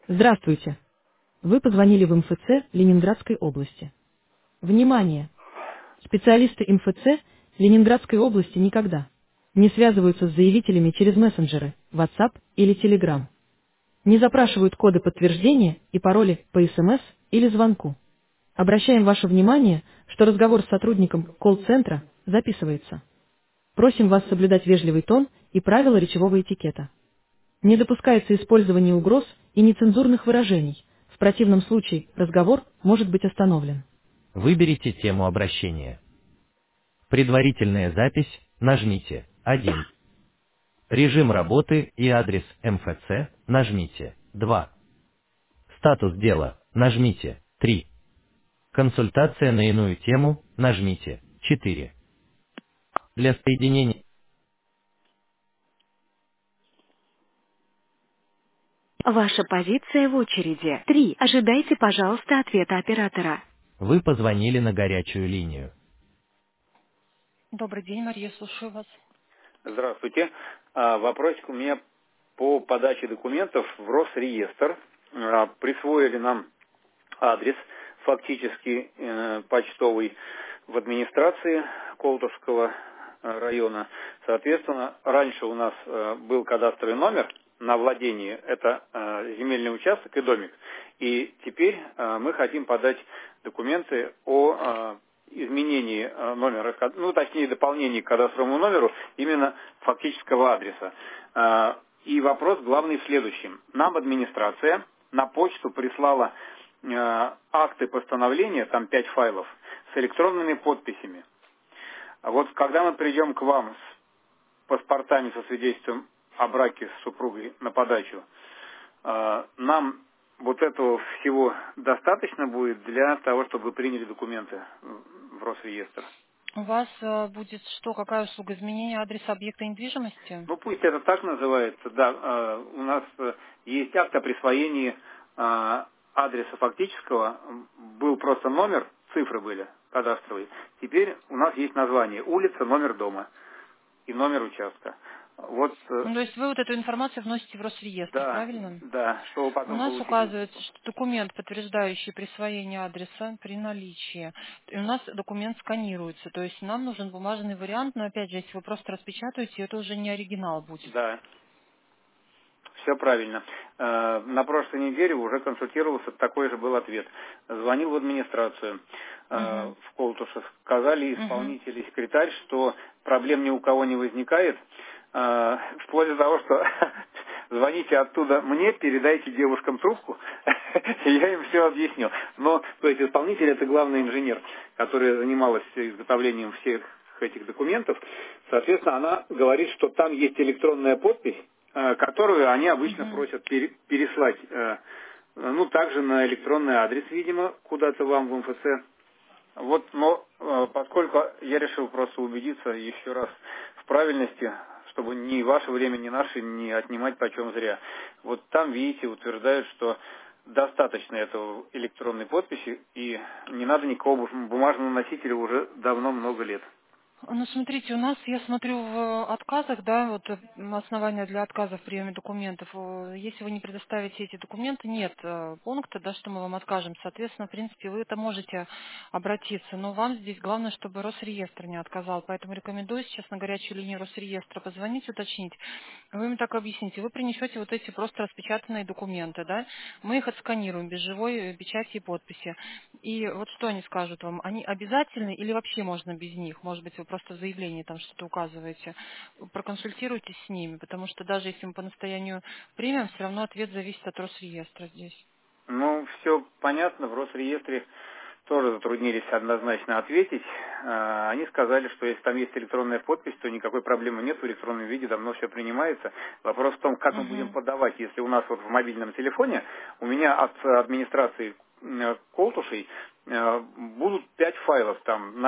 Здравствуйте. Вы позвонили в МФЦ Ленинградской области. Внимание! Специалисты МФЦ Ленинградской области никогда не связываются с заявителями через мессенджеры, WhatsApp или Telegram. Не запрашивают коды подтверждения и пароли по СМС или звонку. Обращаем ваше внимание, что разговор с сотрудником колл-центра записывается. Просим вас соблюдать вежливый тон и правила речевого этикета. Не допускается использование угроз и нецензурных выражений. В противном случае разговор может быть остановлен. Выберите тему обращения. Предварительная запись, нажмите 1. Режим работы и адрес МФЦ, нажмите 2. Статус дела, нажмите 3. Консультация на иную тему, нажмите 4. Для соединения... Ваша позиция в очереди. 3. Ожидайте, пожалуйста, ответа оператора. Вы позвонили на горячую линию. Добрый день, Мария, слушаю вас. Здравствуйте. Вопросик у меня по подаче документов в Росреестр. Присвоили нам адрес, фактически почтовый, в администрации Колтовского района. Соответственно, раньше у нас был кадастровый номер на владении, это земельный участок и домик. И теперь мы хотим подать документы о изменении номера, ну точнее дополнении к кадастровому номеру именно фактического адреса. И вопрос главный в следующем. Нам администрация на почту прислала акты постановления, там 5 файлов, с электронными подписями. А вот когда мы придем к вам с паспортами со свидетельством о браке с супругой на подачу, нам вот этого всего достаточно будет для того, чтобы вы приняли документы в Росреестр? У вас будет что, какая услуга? Изменение адреса объекта недвижимости? Ну, пусть это так называется, да. У нас есть акт о присвоении адреса фактического, был просто номер, цифры были кадастровые. Теперь у нас есть название: улица, номер дома и номер участка. Вот, Ну, то есть вы вот эту информацию вносите в Росреестр, да, правильно? да, чтобы У потом нас получить. указывается, что документ, подтверждающий присвоение адреса при наличии. И у нас документ сканируется. То есть нам нужен бумажный вариант, но опять же, если вы просто распечатаете, это уже не оригинал будет. Да. Все правильно. На прошлой неделе уже консультировался, такой же был ответ. Звонил в администрацию Угу. в Колтуше. Сказали Угу. исполнитель и секретарь, что проблем ни у кого не возникает. Вплоть до того, что звоните оттуда мне, передайте девушкам трубку, и я им все объясню. Но, то есть исполнитель — это главный инженер, который занималась изготовлением всех этих документов. Соответственно, она говорит, что там есть электронная подпись, которую они обычно Угу. просят переслать, ну, также на электронный адрес, видимо, куда-то вам в МФЦ. Вот, но поскольку я решил просто убедиться еще раз в правильности, чтобы ни ваше время, ни наше не отнимать почем зря. Вот там, видите, утверждают, что достаточно этого электронной подписи, и не надо никакого бумажного носителя уже давно, много лет. Ну, смотрите, у нас, я смотрю, в отказах, да, вот основания для отказа в приеме документов, если вы не предоставите эти документы, нет пункта, да, что мы вам откажем. Соответственно, в принципе, вы это можете обратиться, но вам здесь главное, чтобы Росреестр не отказал. Поэтому рекомендую сейчас на горячую линию Росреестра позвонить, уточнить. Вы им так объясните. Вы принесете вот эти просто распечатанные документы, да, мы их отсканируем без живой печати и подписи. И вот что они скажут вам? Они обязательны или вообще можно без них? Может быть, вы просто в заявлении там что-то указываете. Проконсультируйтесь с ними, потому что даже если мы по настоянию примем, все равно ответ зависит от Росреестра здесь. Ну, все понятно, в Росреестре тоже затруднились однозначно ответить. Они сказали, что если там есть электронная подпись, то никакой проблемы нет, в электронном виде давно все принимается. Вопрос в том, как мы будем Угу. подавать, если у нас вот в мобильном телефоне, у меня от администрации Колтушей будут 5 файлов там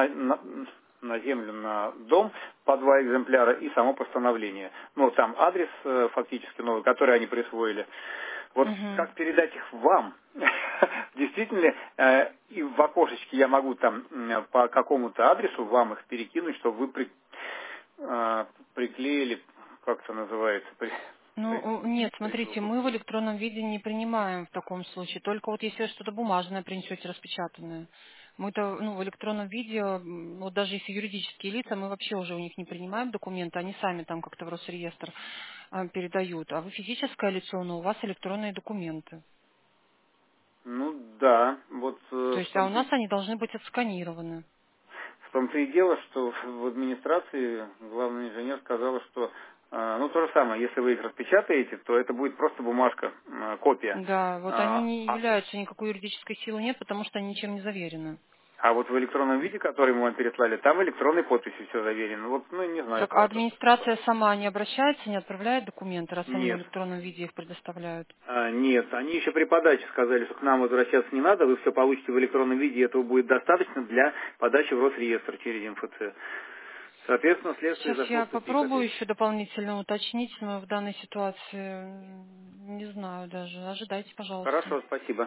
на землю, на дом по 2 экземпляра и само постановление. Ну, там адрес фактически новый, который они присвоили. Вот Угу. как передать их вам? Действительно ли и в окошечке я могу там по какому-то адресу вам их перекинуть, чтобы вы приклеили, как это называется, То есть Нет, пришло смотрите, бы. мы в электронном виде не принимаем в таком случае. Только вот если что-то бумажное принесете, распечатанное. Мы-то, в электронном виде, вот даже если юридические лица, мы вообще уже у них не принимаем документы, они сами там как-то в Росреестр передают. А вы физическое лицо, но у вас электронные документы. Ну да, вот То в есть, а у том-то нас они должны быть отсканированы. в том-то и дело, что в администрации главный инженер сказала, что ну то же самое, если вы их распечатаете, то это будет просто бумажка, копия. Да, вот они А, не являются, никакой юридической силы нет, потому что они ничем не заверены. а вот в электронном виде, который мы вам переслали, там электронной подписью все заверено. Вот, ну не знаю, Так, а правда. администрация сама не обращается, не отправляет документы, раз они в Нет. электронном виде их предоставляют? Нет, они еще при подаче сказали, что к нам возвращаться не надо, вы все получите в электронном виде, и этого будет достаточно для подачи в Росреестр через МФЦ. Соответственно, следствие Сейчас зашло я в тупик попробую опять. еще дополнительно уточнить, но в данной ситуации не знаю даже. Ожидайте, пожалуйста. Хорошо, спасибо.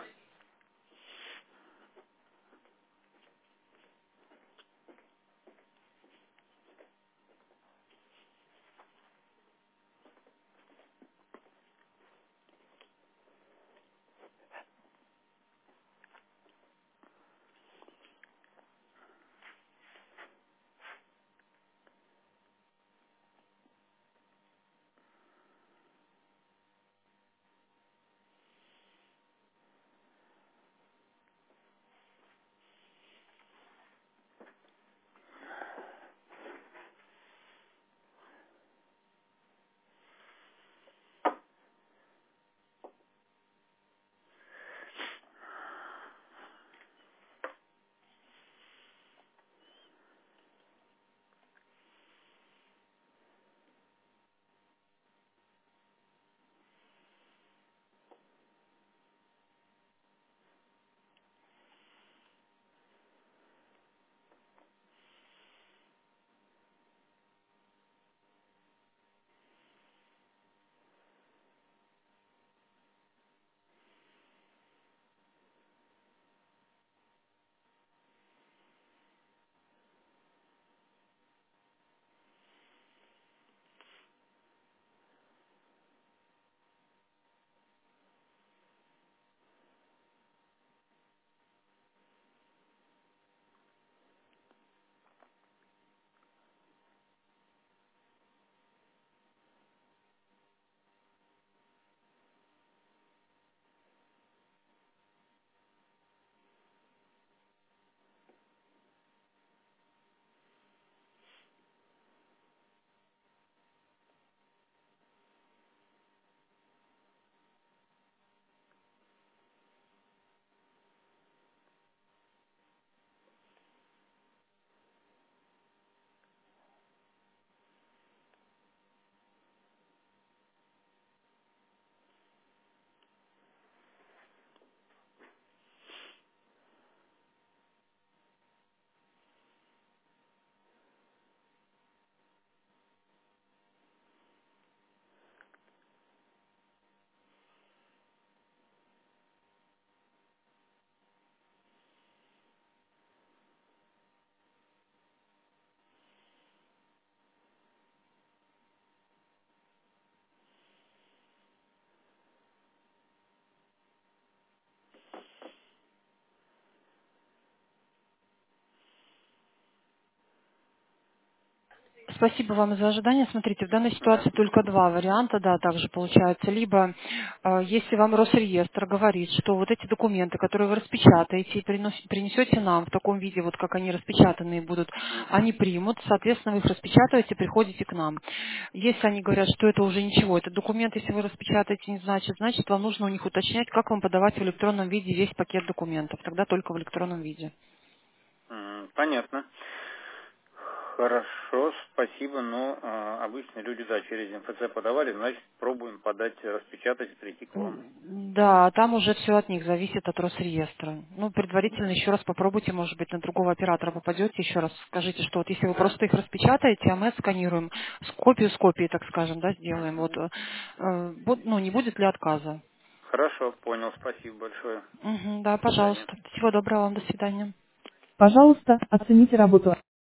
Спасибо вам за ожидание. Смотрите, в данной Да. ситуации только два варианта, да, также получается. Либо, если вам Росреестр говорит, что вот эти документы, которые вы распечатаете и принесете нам в таком виде, вот как они распечатанные будут, Мгм. они примут, соответственно, вы их распечатываете, приходите к нам. Если они говорят, что это уже ничего, этот документ, если вы распечатаете, не значит, вам нужно у них уточнять, как вам подавать в электронном виде весь пакет документов. Тогда только в электронном виде. Понятно. Хорошо, спасибо, но обычно люди, да, через МФЦ подавали, значит, пробуем подать, распечатать, прийти к вам. Да, там уже все от них зависит, от Росреестра. Ну, предварительно еще раз попробуйте, может быть, на другого оператора попадете, еще раз скажите, что вот если вы Да. просто их распечатаете, а мы отсканируем с копией, так скажем, да, сделаем, вот, не будет ли отказа? Хорошо, понял, спасибо большое. Мгм, да, До свидания. пожалуйста. Всего доброго вам, до свидания. Пожалуйста, оцените работу